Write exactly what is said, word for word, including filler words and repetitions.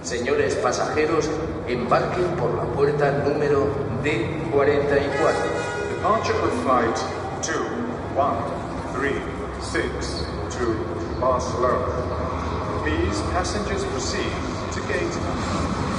Señores pasajeros, embarquen por la puerta número D cuarenta y cuatro. Departure of flight two one three six to Barcelona. Please, passengers proceed to gate number